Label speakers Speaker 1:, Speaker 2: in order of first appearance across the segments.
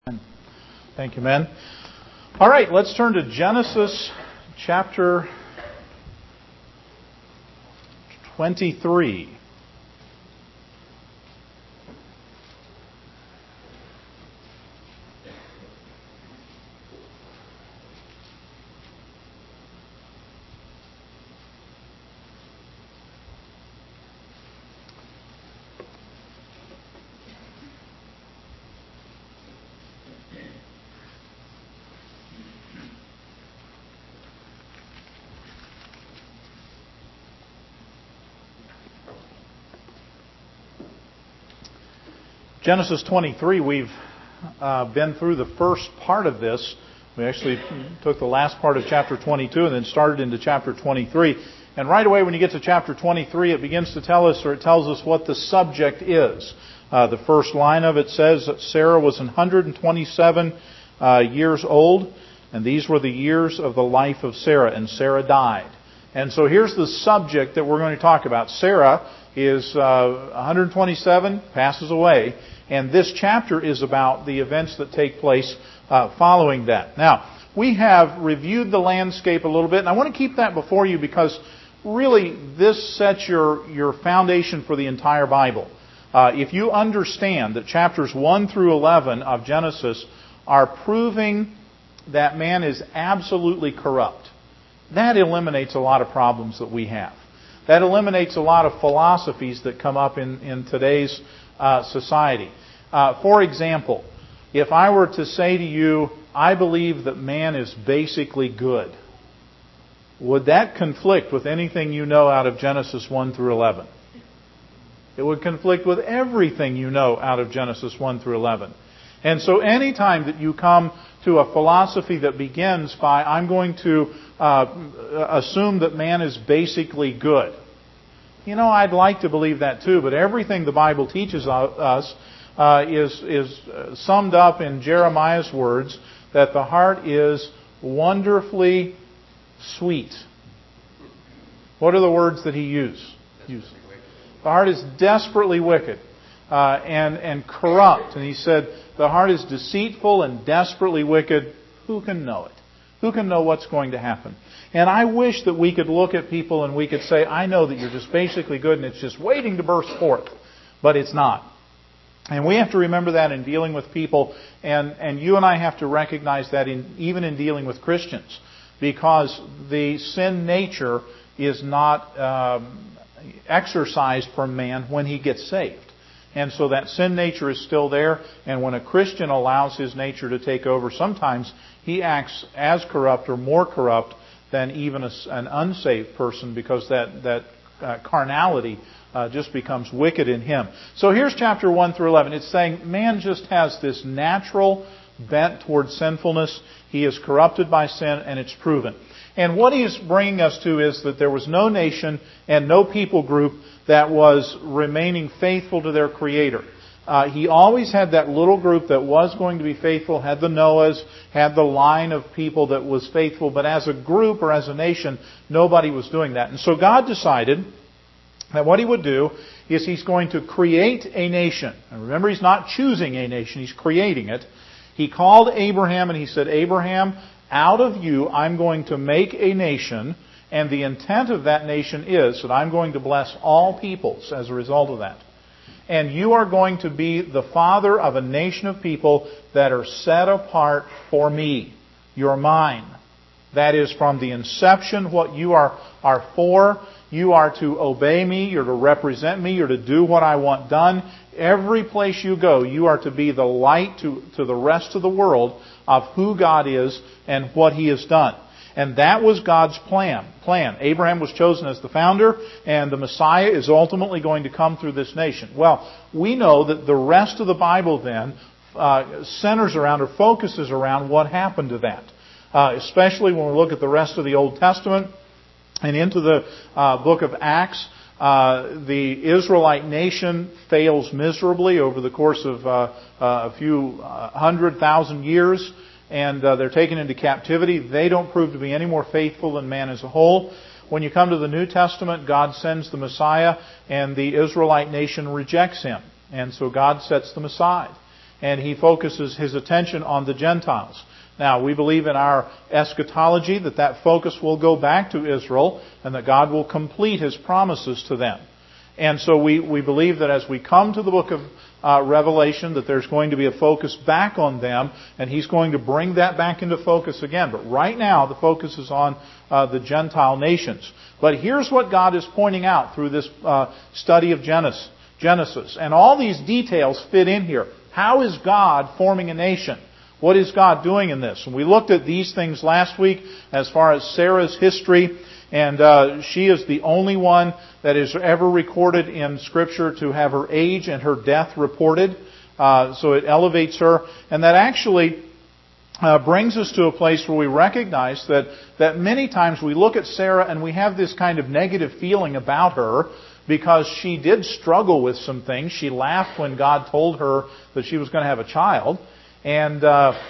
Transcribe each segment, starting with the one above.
Speaker 1: Thank you, men. All right, let's turn to Genesis chapter 23. Genesis 23, we've been through the first part of this. We actually took the last part of chapter 22 and then started into chapter 23. And right away when you get to chapter 23, it begins to tell us, or it tells us what the subject is. The first line of it says that Sarah was 127 years old, and these were the years of the life of Sarah, and Sarah died. And so here's the subject that we're going to talk about. Sarah is 127, passes away, and this chapter is about the events that take place following that. Now, we have reviewed the landscape a little bit, and I want to keep that before you because really this sets your foundation for the entire Bible. If you understand that chapters 1 through 11 of Genesis are proving that man is absolutely corrupt, that eliminates a lot of problems that we have. That eliminates a lot of philosophies that come up in today's society. For example, if I were to say to you, I believe that man is basically good, would that conflict with anything you know out of Genesis 1 through 11? It would conflict with everything you know out of Genesis 1 through 11. And so anytime that you come to a philosophy that begins by, I'm going to assume that man is basically good. You know, I'd like to believe that too, but everything the Bible teaches us is summed up in Jeremiah's words, that the heart is wonderfully sweet. What are the words that he used? The heart is desperately wicked and corrupt. And he said, the heart is deceitful and desperately wicked. Who can know it? Who can know what's going to happen? And I wish that we could look at people and we could say, I know that you're just basically good and it's just waiting to burst forth. But it's not. And we have to remember that in dealing with people. And you and I have to recognize that even in dealing with Christians. Because the sin nature is not exercised from man when he gets saved. And so that sin nature is still there. And when a Christian allows his nature to take over, sometimes he acts as corrupt or more corrupt than even an unsaved person, because that carnality just becomes wicked in him. So here's chapter 1 through 11. It's saying man just has this natural bent towards sinfulness. He is corrupted by sin, and it's proven. And what he is bringing us to is that there was no nation and no people group that was remaining faithful to their Creator. He always had that little group that was going to be faithful, had the Noahs, had the line of people that was faithful, but as a group or as a nation, nobody was doing that. And so God decided that what He would do is He's going to create a nation. And remember, He's not choosing a nation, He's creating it. He called Abraham and He said, Abraham, out of you I'm going to make a nation, and the intent of that nation is that I'm going to bless all peoples as a result of that. And you are going to be the father of a nation of people that are set apart for me. You're mine. That is, from the inception, what you are for. You are to obey me. You're to represent me. You're to do what I want done. Every place you go, you are to be the light to the rest of the world of who God is and what He has done. And that was God's plan. Abraham was chosen as the founder, and the Messiah is ultimately going to come through this nation. Well, we know that the rest of the Bible then centers around or focuses around what happened to that. Especially when we look at the rest of the Old Testament and into the book of Acts. The Israelite nation fails miserably over the course of a few 100,000 years. And they're taken into captivity. They don't prove to be any more faithful than man as a whole. When you come to the New Testament, God sends the Messiah, and the Israelite nation rejects Him. And so God sets them aside. and he focuses his attention on the Gentiles. Now, we believe in our eschatology that focus will go back to Israel and that God will complete His promises to them. And so we believe that as we come to the book of Revelation, that there's going to be a focus back on them, and He's going to bring that back into focus again. But right now, the focus is on the Gentile nations. But here's what God is pointing out through this study of Genesis. And all these details fit in here. How is God forming a nation? What is God doing in this? And we looked at these things last week as far as Sarah's history. And she is the only one that is ever recorded in Scripture to have her age and her death reported. So it elevates her. And that actually brings us to a place where we recognize that many times we look at Sarah and we have this kind of negative feeling about her because she did struggle with some things. She laughed when God told her that she was going to have a child. And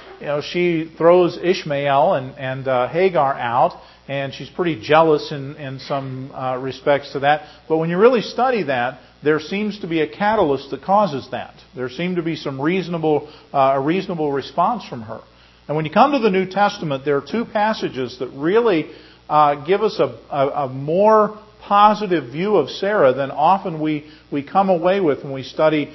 Speaker 1: she throws Ishmael and Hagar out, and she's pretty jealous in some respects to that. But when you really study that, there seems to be a catalyst that causes that. There seemed to be some a reasonable response from her. And when you come to the New Testament, there are two passages that really give us a more positive view of Sarah than often we come away with when we study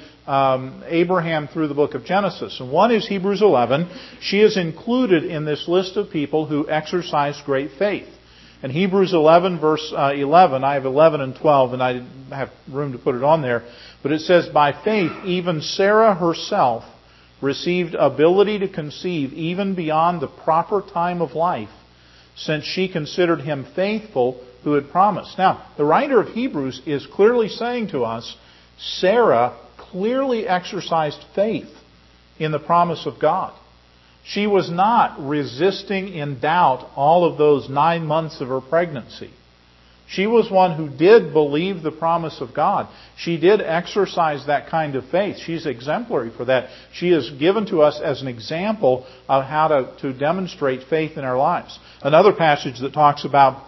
Speaker 1: Abraham through the book of Genesis. And one is Hebrews 11. She is included in this list of people who exercised great faith. In Hebrews 11, verse 11, I have 11 and 12, and I didn't have room to put it on there, but it says, "By faith, even Sarah herself received ability to conceive even beyond the proper time of life, since she considered him faithful who had promised." Now, the writer of Hebrews is clearly saying to us, Sarah clearly exercised faith in the promise of God. She was not resisting in doubt all of those 9 months of her pregnancy. She was one who did believe the promise of God. She did exercise that kind of faith. She's exemplary for that. She is given to us as an example of how to demonstrate faith in our lives. Another passage that talks about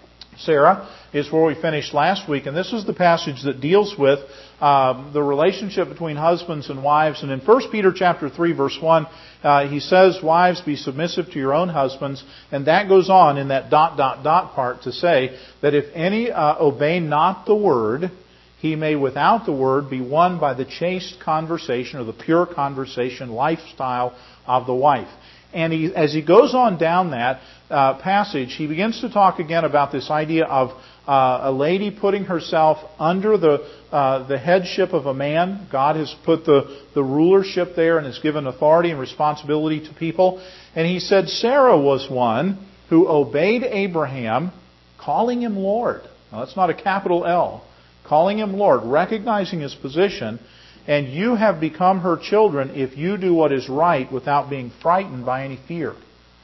Speaker 1: Sarah is where we finished last week, and this is the passage that deals with the relationship between husbands and wives. And in 1 Peter chapter 3, verse 1, he says, "Wives, be submissive to your own husbands." And that goes on in that ... part to say that if any obey not the word, he may without the word be won by the chaste conversation or the pure conversation lifestyle of the wife. And as he goes on down that passage, he begins to talk again about this idea of a lady putting herself under the headship of a man. God has put the rulership there and has given authority and responsibility to people. And he said Sarah was one who obeyed Abraham, calling him Lord. Now that's not a capital L. Calling him Lord, recognizing his position. And you have become her children if you do what is right without being frightened by any fear.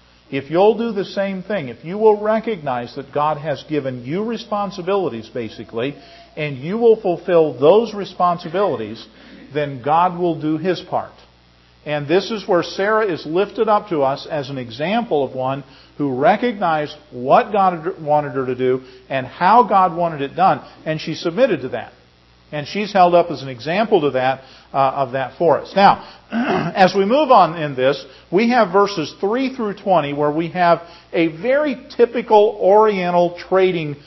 Speaker 1: If you'll do the same thing, if you will recognize that God has given you responsibilities, basically, and you will fulfill those responsibilities, then God will do His part. And this is where Sarah is lifted up to us as an example of one who recognized what God wanted her to do and how God wanted it done, and she submitted to that. And she's held up as an example to that of that for us. Now, as we move on in this, we have verses 3 through 20 where we have a very typical Oriental trading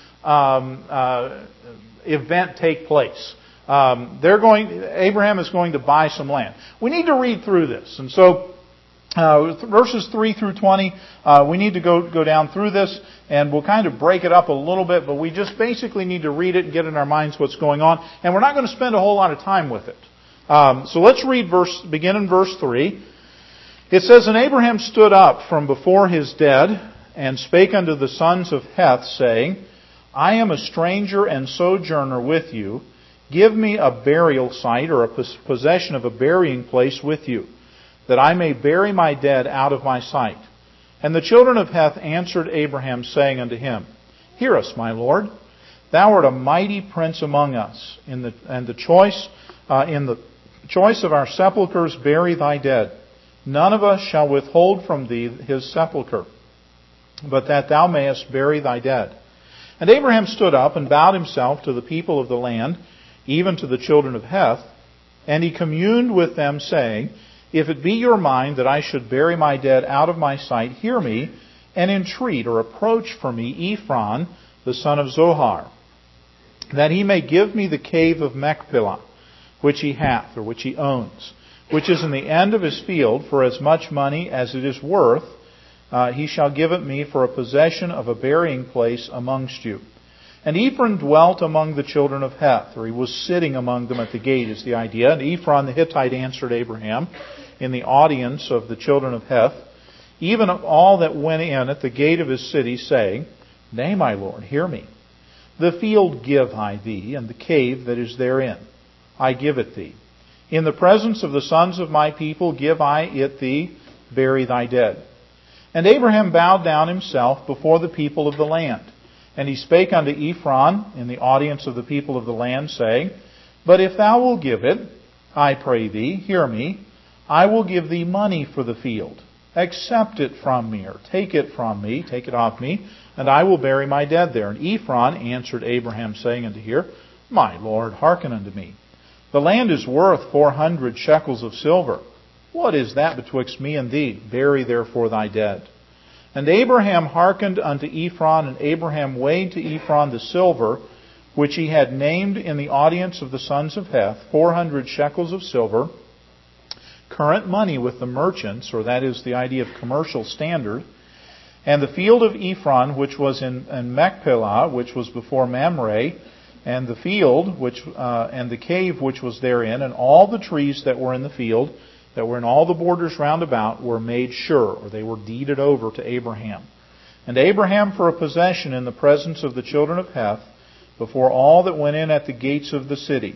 Speaker 1: event take place. Abraham is going to buy some land. We need to read through this. And so, verses 3 through 20, we need to go down through this, and we'll kind of break it up a little bit, but we just basically need to read it and get in our minds what's going on. And we're not going to spend a whole lot of time with it. So let's begin in verse 3. It says, "And Abraham stood up from before his dead, and spake unto the sons of Heth, saying, I am a stranger and sojourner with you. Give me a burial site, or a possession of a burying place with you, that I may bury my dead out of my sight. And the children of Heth answered Abraham, saying unto him, Hear us, my lord. Thou art a mighty prince among us. In the choice of our sepulchres bury thy dead. None of us shall withhold from thee his sepulchre, but that thou mayest bury thy dead. And Abraham stood up and bowed himself to the people of the land, even to the children of Heth. And he communed with them, saying, If it be your mind that I should bury my dead out of my sight, hear me, and entreat or approach for me Ephron, the son of Zohar, that he may give me the cave of Machpelah, which he hath, or which he owns, which is in the end of his field, for as much money as it is worth, he shall give it me for a possession of a burying place amongst you. And Ephron dwelt among the children of Heth, or he was sitting among them at the gate, is the idea. And Ephron the Hittite answered Abraham in the audience of the children of Heth, even of all that went in at the gate of his city, saying, Nay, my Lord, hear me. The field give I thee, and the cave that is therein. I give it thee. In the presence of the sons of my people give I it thee, bury thy dead. And Abraham bowed down himself before the people of the land. And he spake unto Ephron in the audience of the people of the land, saying, But if thou wilt give it, I pray thee, hear me, I will give thee money for the field. Accept it from me, or take it from me, take it off me, and I will bury my dead there. And Ephron answered Abraham, saying unto here, My Lord, hearken unto me. The land is worth 400 shekels of silver. What is that betwixt me and thee? Bury therefore thy dead. And Abraham hearkened unto Ephron, and Abraham weighed to Ephron the silver, which he had named in the audience of the sons of Heth, 400 shekels of silver, current money with the merchants, or that is the idea of commercial standard, and the field of Ephron, which was in Machpelah, which was before Mamre, and the field, and the cave which was therein, and all the trees that were in the field, that were in all the borders round about, were made sure, or they were deeded over to Abraham. And Abraham for a possession in the presence of the children of Heth, before all that went in at the gates of the city.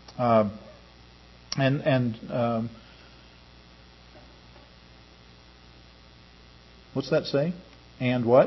Speaker 1: What's that say? And what?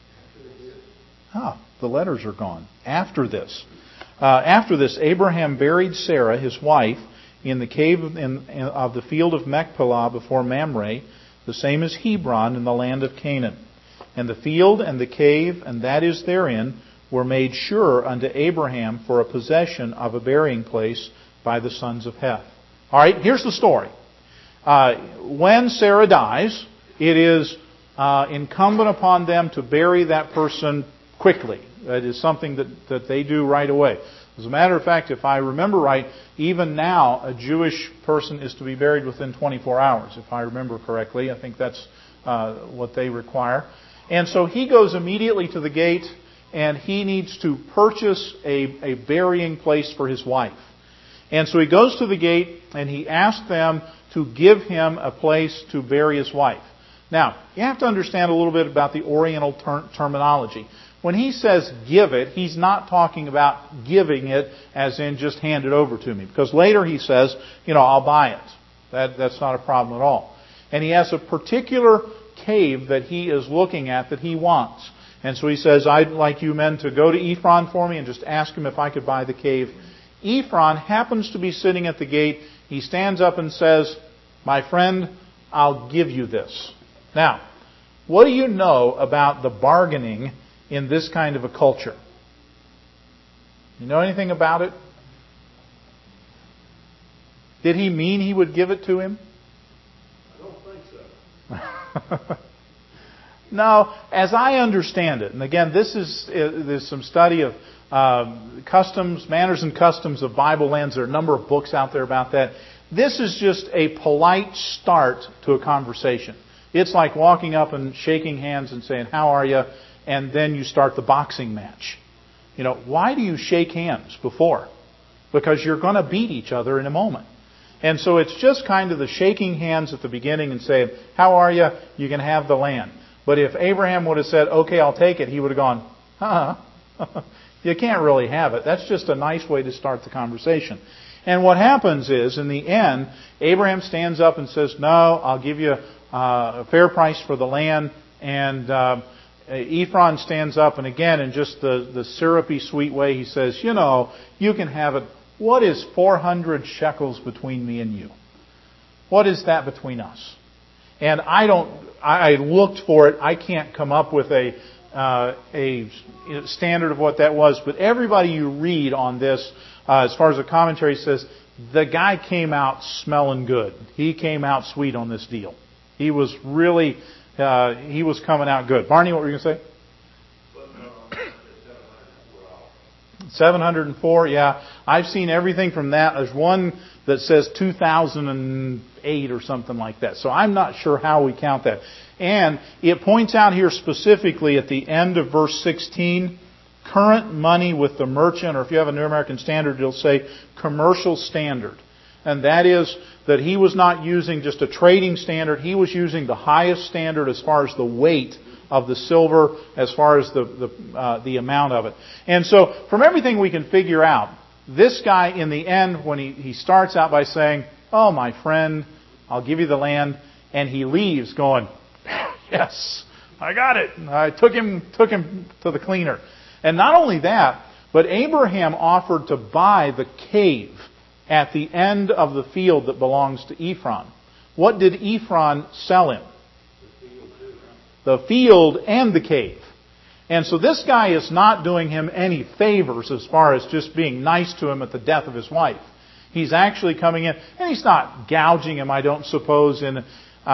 Speaker 1: The letters are gone. After this. After this, Abraham buried Sarah, his wife, in the cave of the field of Machpelah before Mamre, the same as Hebron in the land of Canaan. And the field and the cave, and that is therein, were made sure unto Abraham for a possession of a burying place by the sons of Heth. All right, here's the story. When Sarah dies, it is incumbent upon them to bury that person quickly. That is something that they do right away. As a matter of fact, if I remember right, even now a Jewish person is to be buried within 24 hours, if I remember correctly. I think that's what they require. And so he goes immediately to the gate, and he needs to purchase a burying place for his wife. And so he goes to the gate, and he asks them to give him a place to bury his wife. Now, you have to understand a little bit about the Oriental terminology. When he says give it, he's not talking about giving it as in just hand it over to me. Because later he says, I'll buy it. That's not a problem at all. And he has a particular cave that he is looking at that he wants. And so he says, I'd like you men to go to Ephron for me and just ask him if I could buy the cave. Ephron happens to be sitting at the gate. He stands up and says, My friend, I'll give you this. Now, what do you know about the bargaining in this kind of a culture? You know anything about it? Did he mean he would give it to him?
Speaker 2: I don't think so.
Speaker 1: No, as I understand it, and again, there's some study of customs, manners and customs of Bible lands. There are a number of books out there about that. This is just a polite start to a conversation. It's like walking up and shaking hands and saying, How are you? And then you start the boxing match. Why do you shake hands before? Because you're going to beat each other in a moment. And so it's just kind of the shaking hands at the beginning and saying, How are you? You can have the land. But if Abraham would have said, Okay, I'll take it, he would have gone, You can't really have it. That's just a nice way to start the conversation. And what happens is, in the end, Abraham stands up and says, No, I'll give you a fair price for the land. And Ephron stands up, and again, in just the syrupy, sweet way, he says, You can have it. What is 400 shekels between me and you? What is that between us? And I looked for it. I can't come up with a standard of what that was. But everybody you read on this, as far as the commentary says, the guy came out smelling good. He came out sweet on this deal. He was really, he was coming out good. Barney, what were you going to say? 704, yeah. I've seen everything from that. There's one that says 2008 or something like that. So I'm not sure how we count that. And it points out here specifically at the end of verse 16, current money with the merchant, or if you have a New American Standard, it'll say commercial standard. And that is that he was not using just a trading standard. He was using the highest standard as far as the weight of the silver, as far as the amount of it. And so, from everything we can figure out, this guy in the end, when he starts out by saying, "Oh, my friend, I'll give you the land," and he leaves going, "Yes, I got it. I took him to the cleaner." And not only that, but Abraham offered to buy the cave at the end of the field that belongs to Ephron. What did Ephron sell him? The field and the cave. And so this guy is not doing him any favors as far as just being nice to him at the death of his wife. He's actually coming in, and he's not gouging him, I don't suppose. He's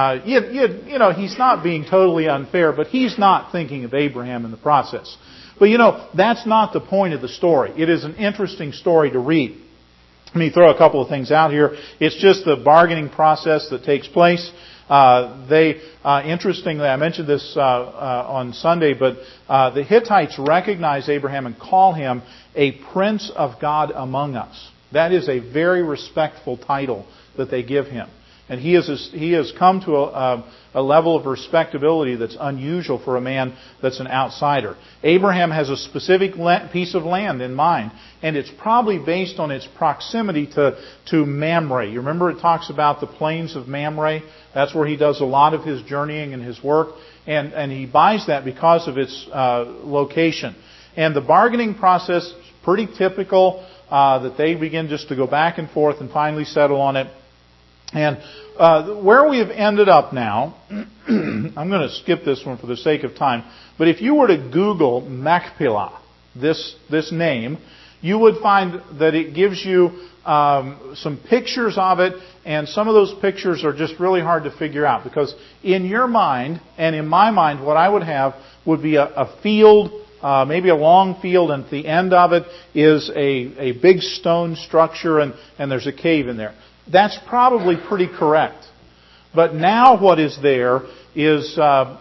Speaker 1: not being totally unfair, but he's not thinking of Abraham in the process. But that's not the point of the story. It is an interesting story to read. Let me throw a couple of things out here. It's just the bargaining process that takes place. Interestingly, I mentioned this on Sunday, but the Hittites recognize Abraham and call him a prince of God among us. That is a very respectful title that they give him. And he has come to a level of respectability that's unusual for a man that's an outsider. Abraham has a specific piece of land in mind, and it's probably based on its proximity to Mamre. You remember it talks about the plains of Mamre? That's where he does a lot of his journeying and his work, and he buys that because of its location. And the bargaining process is pretty typical, that they begin just to go back and forth and finally settle on it. And where we have ended up now, I'm going to skip this one for the sake of time, but if you were to Google Machpelah, this name, you would find that it gives you some pictures of it, and some of those pictures are just really hard to figure out, because in your mind, and in my mind, what I would have would be a field, maybe a long field, and at the end of it is a big stone structure, and there's a cave in there. That's probably pretty correct. But now what is there is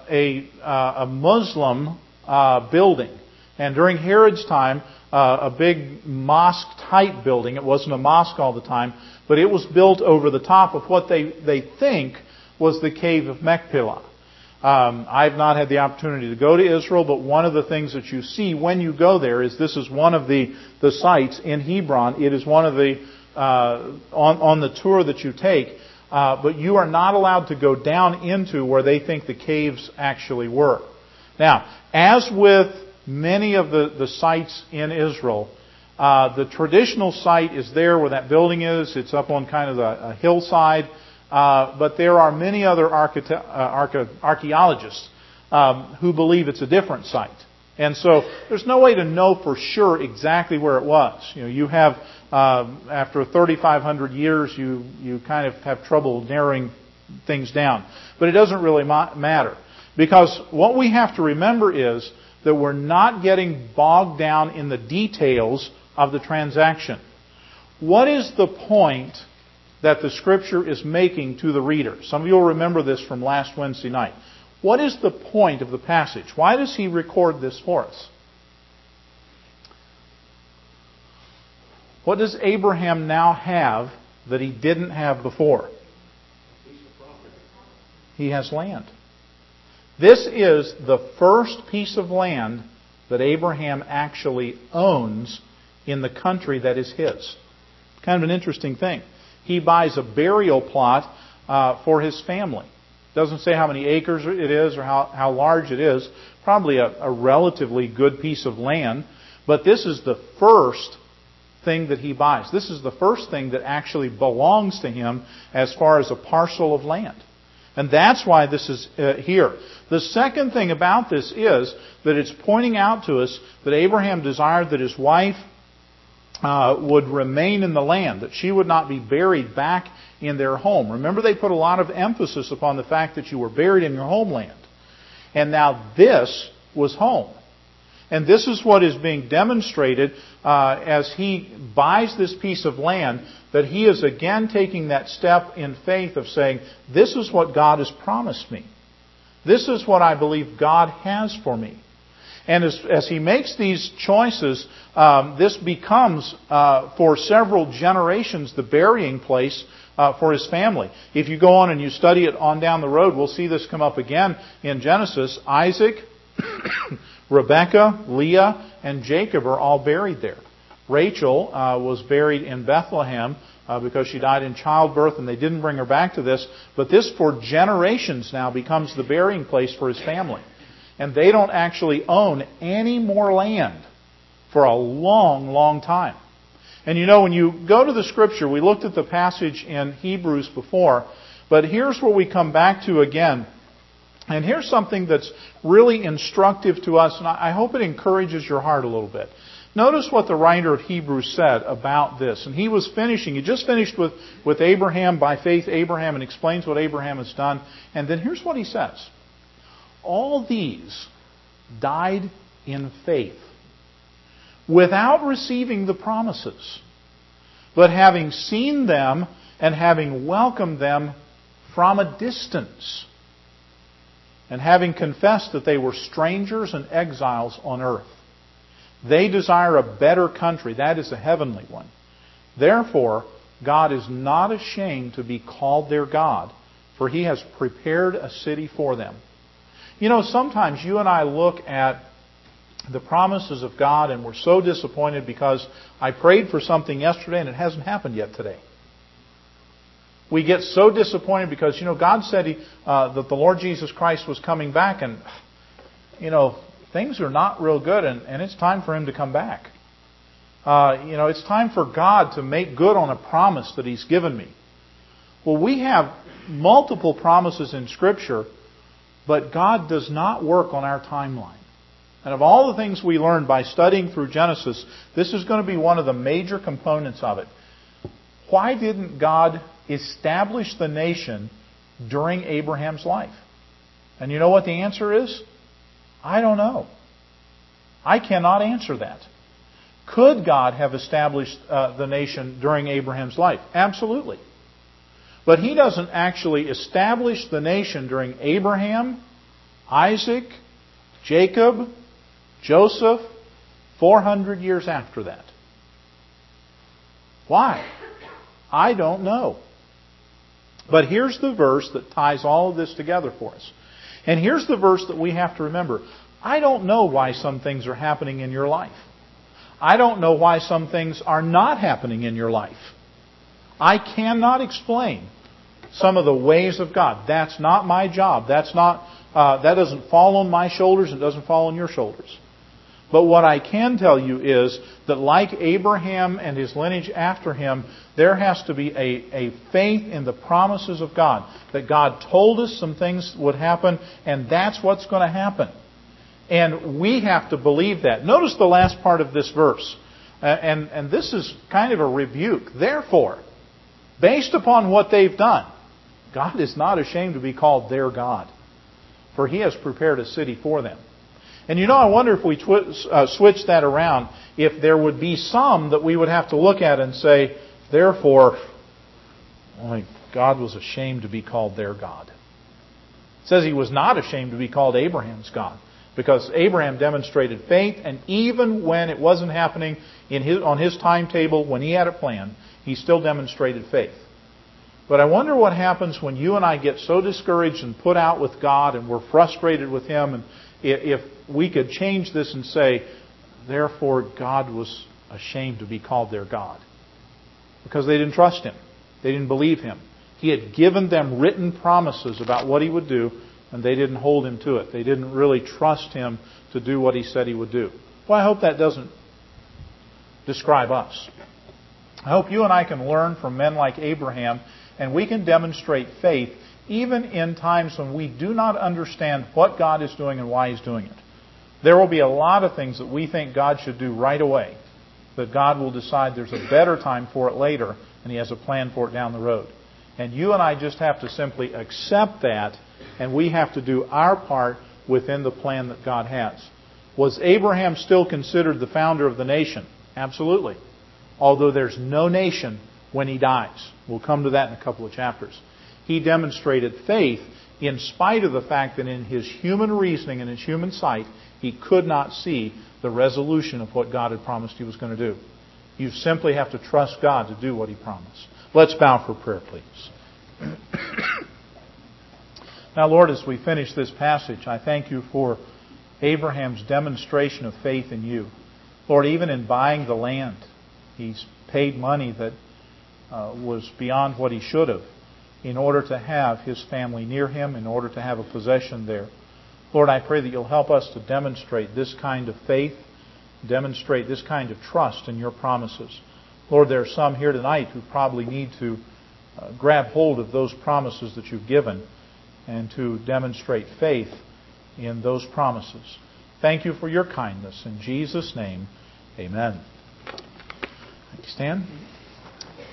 Speaker 1: a Muslim building. And during Herod's time, a big mosque-type building. It wasn't a mosque all the time, but it was built over the top of what they think was the cave of Machpelah. I've not had the opportunity to go to Israel, but one of the things that you see when you go there is this is one of the sites in Hebron. It is one of the on the tour that you take, but you are not allowed to go down into where they think the caves actually were. Now, as with many of the sites in Israel, the traditional site is there where that building is. It's up on kind of a hillside, but there are many other archaeologists who believe it's a different site. And so there's no way to know for sure exactly where it was. You have, after 3,500 years, you kind of have trouble narrowing things down. But it doesn't really matter. Because what we have to remember is that we're not getting bogged down in the details of the transaction. What is the point that the Scripture is making to the reader? Some of you will remember this from last Wednesday night. What is the point of the passage? Why does he record this for us? What does Abraham now have that he didn't have before? He has land. This is the first piece of land that Abraham actually owns in the country that is his. Kind of an interesting thing. He buys a burial plot for his family. Doesn't say how many acres it is or how large it is. Probably a relatively good piece of land. But this is the first thing that he buys. This is the first thing that actually belongs to him as far as a parcel of land. And that's why this is here. The second thing about this is that it's pointing out to us that Abraham desired that his wife would remain in the land, that she would not be buried back in their home. Remember, they put a lot of emphasis upon the fact that you were buried in your homeland. And now this was home. And this is what is being demonstrated as he buys this piece of land, that he is again taking that step in faith of saying, this is what God has promised me. This is what I believe God has for me. And as he makes these choices, this becomes, for several generations, the burying place for his family. If you go on and you study it on down the road, we'll see this come up again in Genesis. Isaac, Rebekah, Leah, and Jacob are all buried there. Rachel was buried in Bethlehem because she died in childbirth, and they didn't bring her back to this. But this, for generations now, becomes the burying place for his family. And they don't actually own any more land for a long, long time. And you know, when you go to the Scripture, we looked at the passage in Hebrews before, but here's where we come back to again. And here's something that's really instructive to us, and I hope it encourages your heart a little bit. Notice what the writer of Hebrews said about this. And he just finished with Abraham, by faith Abraham, and explains what Abraham has done. And then here's what he says. All these died in faith, without receiving the promises, but having seen them and having welcomed them from a distance, and having confessed that they were strangers and exiles on earth. They desire a better country, that is a heavenly one. Therefore, God is not ashamed to be called their God, for He has prepared a city for them. You know, sometimes you and I look at the promises of God and we're so disappointed because I prayed for something yesterday and it hasn't happened yet today. We get so disappointed because, God said that the Lord Jesus Christ was coming back, and, things are not real good, and it's time for Him to come back. It's time for God to make good on a promise that He's given me. Well, we have multiple promises in Scripture, but God does not work on our timeline. And of all the things we learned by studying through Genesis, this is going to be one of the major components of it. Why didn't God establish the nation during Abraham's life? And you know what the answer is? I don't know. I cannot answer that. Could God have established the nation during Abraham's life? Absolutely. But He doesn't actually establish the nation during Abraham, Isaac, Jacob, Joseph, 400 years after that. Why? I don't know. But here's the verse that ties all of this together for us. And here's the verse that we have to remember. I don't know why some things are happening in your life. I don't know why some things are not happening in your life. I cannot explain some of the ways of God. That's not my job. That doesn't fall on my shoulders. It doesn't fall on your shoulders. But what I can tell you is that like Abraham and his lineage after him, there has to be a faith in the promises of God. That God told us some things would happen, and that's what's going to happen. And we have to believe that. Notice the last part of this verse. And this is kind of a rebuke. Therefore, based upon what they've done, God is not ashamed to be called their God, for He has prepared a city for them. And I wonder if we switch that around, if there would be some that we would have to look at and say, therefore, God was ashamed to be called their God. It says He was not ashamed to be called Abraham's God, because Abraham demonstrated faith, and even when it wasn't happening on his timetable, when he had it planned, he still demonstrated faith. But I wonder what happens when you and I get so discouraged and put out with God, and we're frustrated with Him, and if we could change this and say, therefore God was ashamed to be called their God. Because they didn't trust Him. They didn't believe Him. He had given them written promises about what He would do, and they didn't hold Him to it. They didn't really trust Him to do what He said He would do. Well, I hope that doesn't describe us. I hope you and I can learn from men like Abraham, and we can demonstrate faith even in times when we do not understand what God is doing and why He's doing it. There will be a lot of things that we think God should do right away. that God will decide there's a better time for it later, and He has a plan for it down the road. And you and I just have to simply accept that, and we have to do our part within the plan that God has. Was Abraham still considered the founder of the nation? Absolutely. Although there's no nation when he dies. We'll come to that in a couple of chapters. He demonstrated faith in spite of the fact that in his human reasoning and his human sight, he could not see the resolution of what God had promised He was going to do. You simply have to trust God to do what He promised. Let's bow for prayer, please. Now, Lord, as we finish this passage, I thank You for Abraham's demonstration of faith in You. Lord, even in buying the land, he's paid money that was beyond what he should have in order to have his family near him, in order to have a possession there. Lord, I pray that You'll help us to demonstrate this kind of faith, demonstrate this kind of trust in Your promises. Lord, there are some here tonight who probably need to grab hold of those promises that You've given and to demonstrate faith in those promises. Thank You for Your kindness. In Jesus' name, amen. Stand.